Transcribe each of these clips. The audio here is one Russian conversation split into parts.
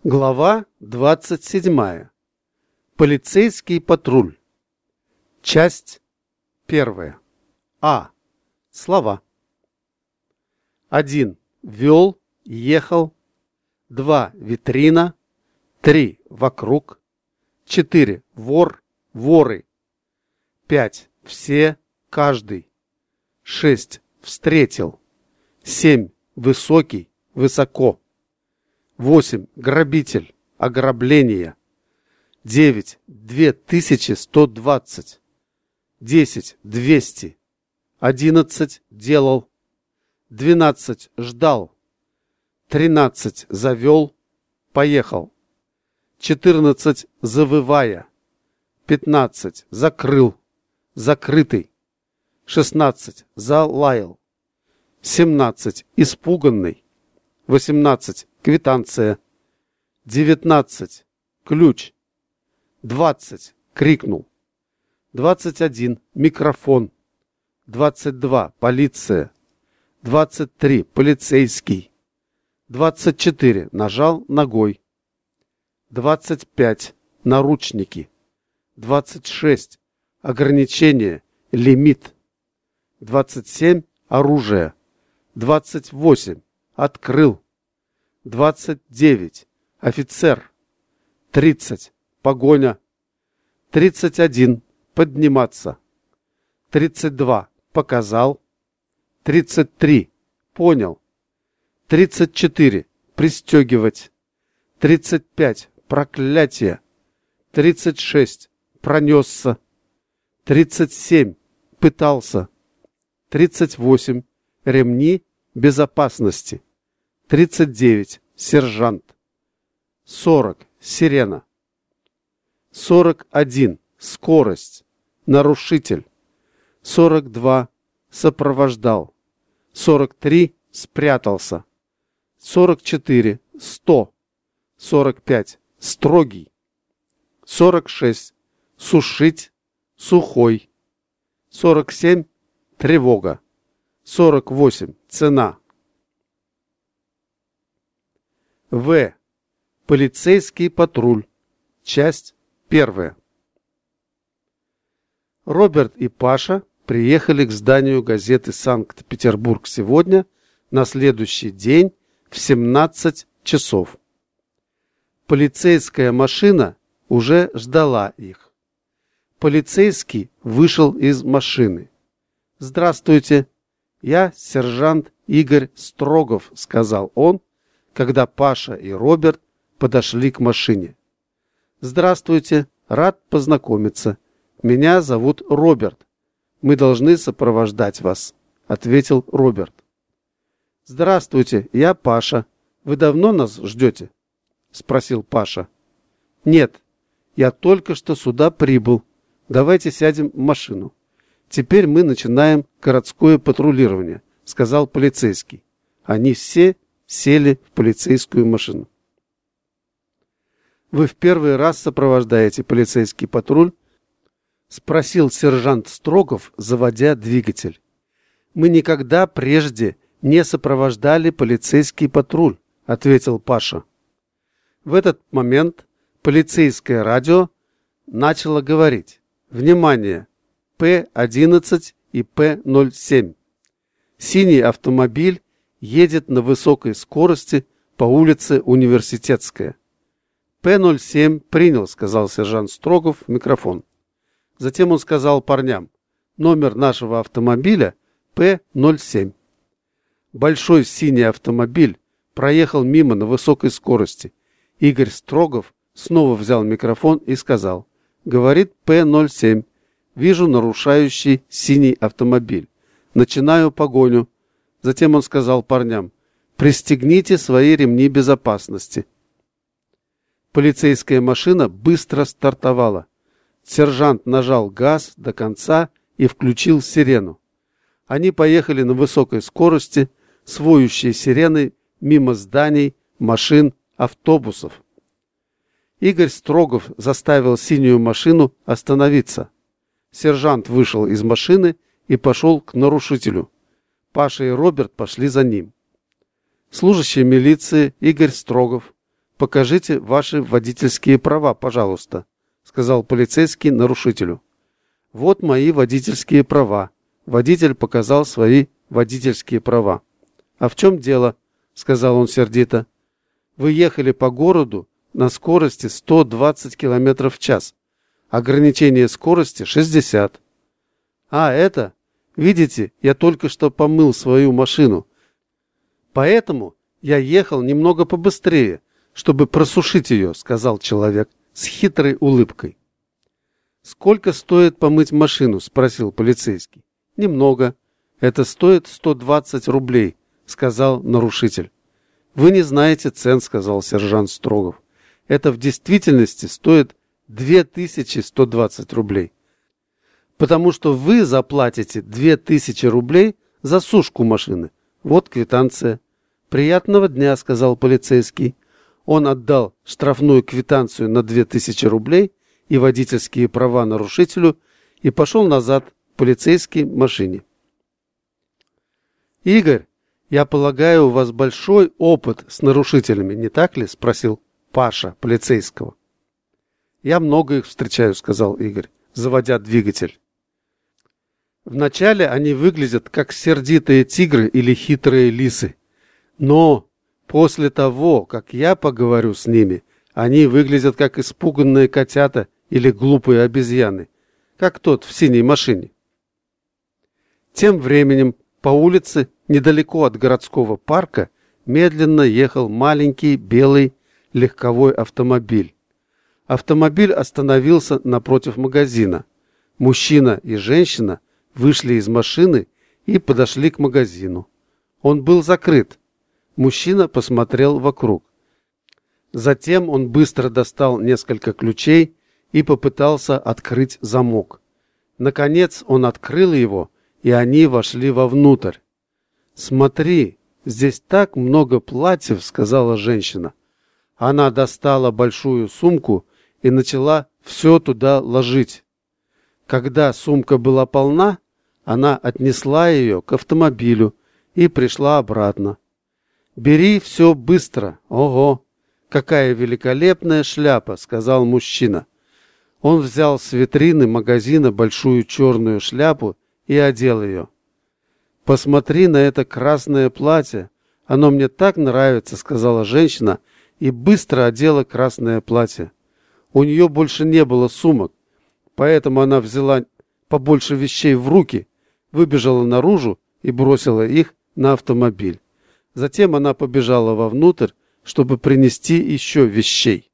Глава 27. Полицейский патруль. Часть 1. А. Слова. 1. Вел, ехал. 2. Витрина. 3. Вокруг. 4. Вор, воры. 5. Все, каждый. 6. Встретил. 7. Высокий, высоко. 8. Грабитель, ограбление. 9. 2120. 10. 200. 11. Делал. 12. Ждал. 13. Завел. Поехал. 14. Завывая. 15. Закрыл. Закрытый. 16. Залаял. 17. Испуганный. 18. Квитанция. 19. Ключ. 20. Крикнул. 21. Микрофон. 22. Полиция. 23. Полицейский. 24. Нажал ногой. 25. Наручники. 26. Ограничение. Лимит. 27. Оружие. 28. Открыл. 29. Офицер. 30. Погоня. 31. Подниматься. 32. Показал. 33. Понял. 34. Пристегивать. 35. Проклятие. 36. Пронесся. 37. Пытался. 38. Ремни безопасности. 39. Сержант. 40. Сирена. 41. Скорость. Нарушитель. 42. Сопровождал. 43. Спрятался. 44. 100. 45. Строгий. 46. Сушить. Сухой. 47. Тревога. 48. Цена. В. Полицейский патруль. Часть 1. Роберт и Паша приехали к зданию газеты «Санкт-Петербург сегодня» на следующий день в 17 часов. Полицейская машина уже ждала их. Полицейский вышел из машины. «Здравствуйте, я сержант Игорь Строгов», — сказал он, когда Паша и Роберт подошли к машине. «Здравствуйте, рад познакомиться. Меня зовут Роберт. Мы должны сопровождать вас», — ответил Роберт. «Здравствуйте, я Паша. Вы давно нас ждете?» — спросил Паша. «Нет, я только что сюда прибыл. Давайте сядем в машину. Теперь мы начинаем городское патрулирование», — сказал полицейский. Они все сели в полицейскую машину. «Вы в первый раз сопровождаете полицейский патруль?» — спросил сержант Строгов, заводя двигатель. «Мы никогда прежде не сопровождали полицейский патруль», — ответил Паша. В этот момент полицейское радио начало говорить: «Внимание! П-11 и П-07. Синий автомобиль едет на высокой скорости по улице Университетская». «П-07 принял», — сказал сержант Строгов в микрофон. Затем он сказал парням: «Номер нашего автомобиля П-07». Большой синий автомобиль проехал мимо на высокой скорости. Игорь Строгов снова взял микрофон и сказал: «Говорит П-07. Вижу нарушающий синий автомобиль. Начинаю погоню». Затем он сказал парням: «Пристегните свои ремни безопасности». Полицейская машина быстро стартовала. Сержант нажал газ до конца и включил сирену. Они поехали на высокой скорости с воющей сиреной мимо зданий, машин, автобусов. Игорь Строгов заставил синюю машину остановиться. Сержант вышел из машины и пошел к нарушителю. Паша и Роберт пошли за ним. Служащий милиции Игорь Строгов покажите ваши водительские права, пожалуйста», — сказал полицейский нарушителю. «Вот мои водительские права». Водитель показал свои водительские права. «А в чем дело?» — сказал он сердито. «Вы ехали по городу на скорости 120 км в час. Ограничение скорости 60. А это, видите, я только что помыл свою машину. Поэтому я ехал немного побыстрее, чтобы просушить ее», — сказал человек с хитрой улыбкой. «Сколько стоит помыть машину?» — спросил полицейский. «Немного. Это стоит 120 рублей», — сказал нарушитель. «Вы не знаете цен», — сказал сержант Строгов. «Это в действительности стоит 2120 рублей. Потому что вы заплатите 2000 рублей за сушку машины. Вот квитанция». «Приятного дня», — сказал полицейский. Он отдал штрафную квитанцию на 2000 рублей и водительские права нарушителю и пошел назад к полицейской машине. «Игорь, я полагаю, у вас большой опыт с нарушителями, не так ли?» — спросил Паша полицейского. «Я много их встречаю», — сказал Игорь, заводя двигатель. «Вначале они выглядят как сердитые тигры или хитрые лисы. Но после того, как я поговорю с ними, они выглядят как испуганные котята или глупые обезьяны, как тот в синей машине». Тем временем по улице, недалеко от городского парка, медленно ехал маленький белый легковой автомобиль. Автомобиль остановился напротив магазина. Мужчина и женщина вышли из машины и подошли к магазину. Он был закрыт. Мужчина посмотрел вокруг. Затем он быстро достал несколько ключей и попытался открыть замок. Наконец он открыл его, и они вошли вовнутрь. «Смотри, здесь так много платьев», — сказала женщина. Она достала большую сумку и начала все туда ложить. Когда сумка была полна, она отнесла ее к автомобилю и пришла обратно. «Бери все быстро. Ого, какая великолепная шляпа», — сказал мужчина. Он взял с витрины магазина большую черную шляпу и одел ее. «Посмотри на это красное платье. Оно мне так нравится», — сказала женщина и быстро одела красное платье. У нее больше не было сумок, поэтому она взяла побольше вещей в руки, выбежала наружу и бросила их на автомобиль. Затем она побежала вовнутрь, чтобы принести еще вещей.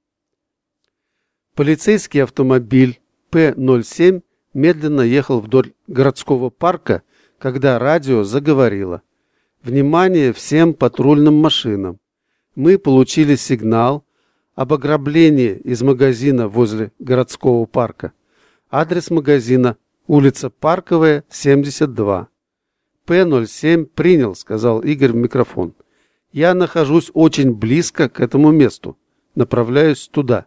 Полицейский автомобиль П-07 медленно ехал вдоль городского парка, когда радио заговорило: «Внимание всем патрульным машинам! Мы получили сигнал об ограблении из магазина возле городского парка. Адрес магазина: улица Парковая, 72. П-07 принял», — сказал Игорь в микрофон. «Я нахожусь очень близко к этому месту. Направляюсь туда».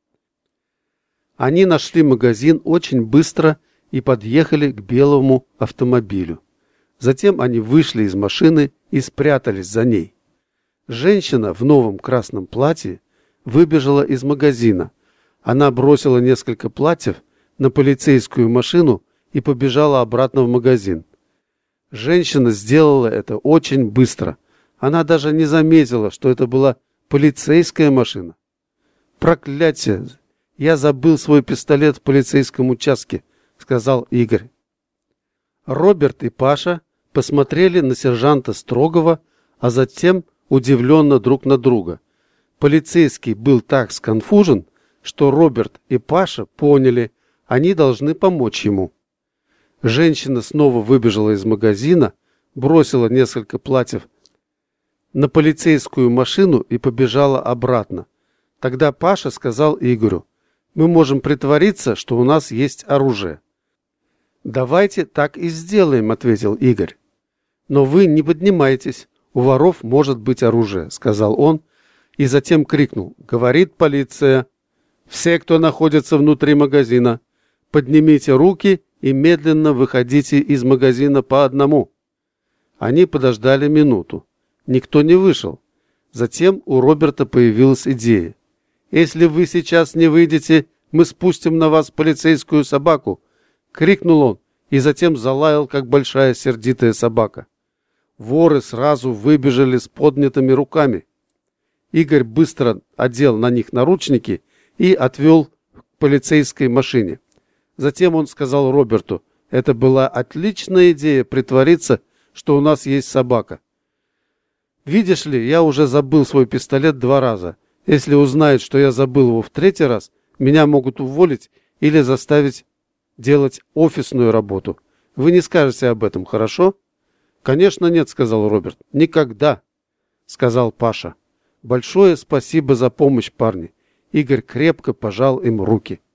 Они нашли магазин очень быстро и подъехали к белому автомобилю. Затем они вышли из машины и спрятались за ней. Женщина в новом красном платье выбежала из магазина. Она бросила несколько платьев на полицейскую машину и побежала обратно в магазин. Женщина сделала это очень быстро. Она даже не заметила, что это была полицейская машина. «Проклятие! Я забыл свой пистолет в полицейском участке», — сказал Игорь. Роберт и Паша посмотрели на сержанта Строгова, а затем удивленно друг на друга. Полицейский был так сконфужен, что Роберт и Паша поняли, они должны помочь ему. Женщина снова выбежала из магазина, бросила несколько платьев на полицейскую машину и побежала обратно. Тогда Паша сказал Игорю: «Мы можем притвориться, что у нас есть оружие». «Давайте так и сделаем», — ответил Игорь. «Но вы не поднимайтесь, у воров может быть оружие», — сказал он, и затем крикнул: «Говорит полиция! Все, кто находится внутри магазина, поднимите руки и медленно выходите из магазина по одному». Они подождали минуту. Никто не вышел. Затем у Роберта появилась идея. «Если вы сейчас не выйдете, мы спустим на вас полицейскую собаку!» — крикнул он и затем залаял, как большая сердитая собака. Воры сразу выбежали с поднятыми руками. Игорь быстро одел на них наручники и отвел к полицейской машине. Затем он сказал Роберту: «Это была отличная идея притвориться, что у нас есть собака. Видишь ли, я уже забыл свой пистолет 2 раза. Если узнают, что я забыл его в 3-й раз, меня могут уволить или заставить делать офисную работу. Вы не скажете об этом, хорошо?» «Конечно нет», — сказал Роберт. «Никогда», — сказал Паша. «Большое спасибо за помощь, парни». Игорь крепко пожал им руки.